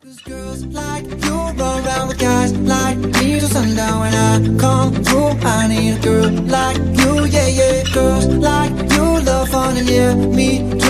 'Cause girls like you run around with guys like me till sundown. When I come through, I need a girl like you, yeah, yeah. Girls like you love fun and yeah, me